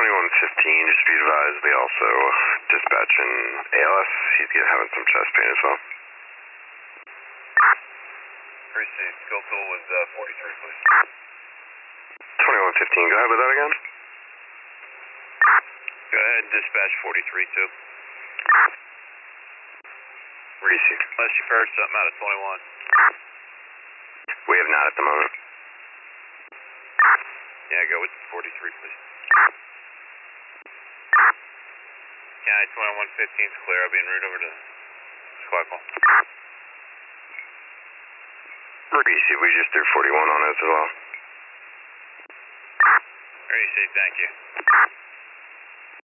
2115, just be advised, they also dispatch an ALS. He's having some chest pain as well. Received. Skill tool was 43, please. 2115, go ahead with that again. Go ahead and dispatch 43, too. Received. Unless you've heard something out of 21. We have not at the moment. Yeah, go with 43, please. County 2115 is clear. I'll be en route over to squad call. Received, we just threw 41 on it as well. Received, thank you.